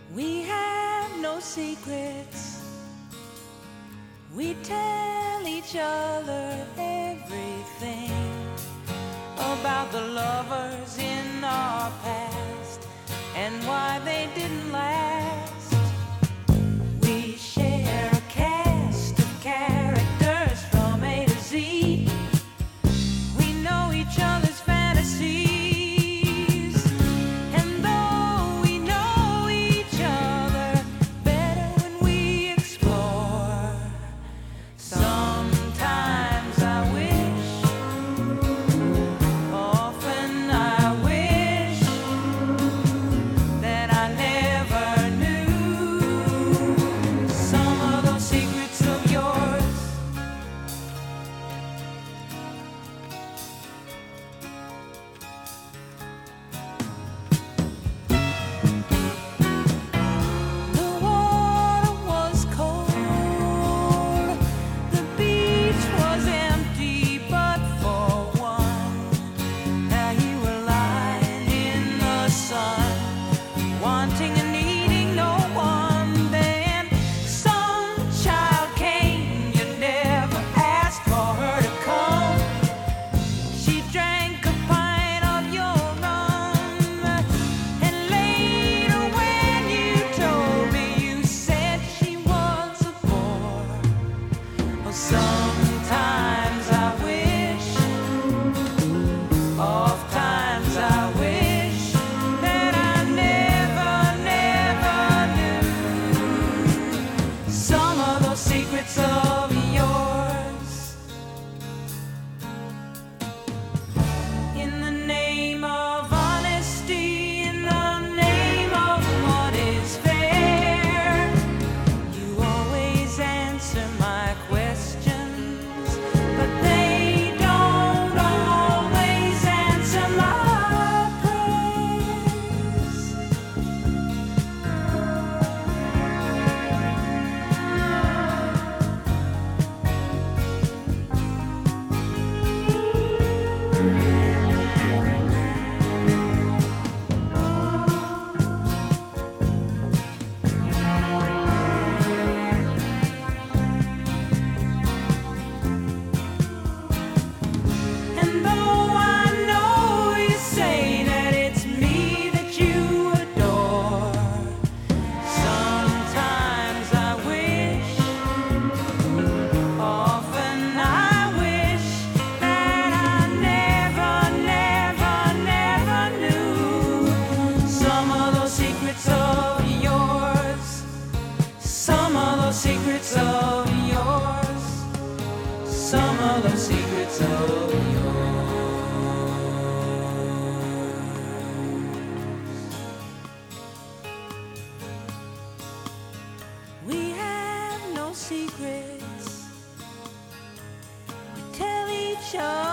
We have no secrets. We tell each other everything about the lovers in our past and why they didn't last. We share a cast of characters from A to Z. We know each other's fantasies, and though we know each other better when we explore, sometimes I wish, often I wish that I never knew some of those secrets of yours. The water was cold, the beach was empty, but for one, now you were lying in the sun, wanting and needing no one. Then some child came, you never asked for her to come. She drank a pint of your rum, and later when you told me, you said she was a bore. Well, sometimes I wish, oft times I wish that I never knew some of those secrets of yours. In the name of honesty, in the name of what is fair, you always answer my questions, but they don't always answer my prayers. And though I know you say that it's me that you adore, sometimes I wish, often I wish that I never knew some of those secrets of yours, some of those secrets of yours, some of those secrets of yours. We have no secrets. We tell each other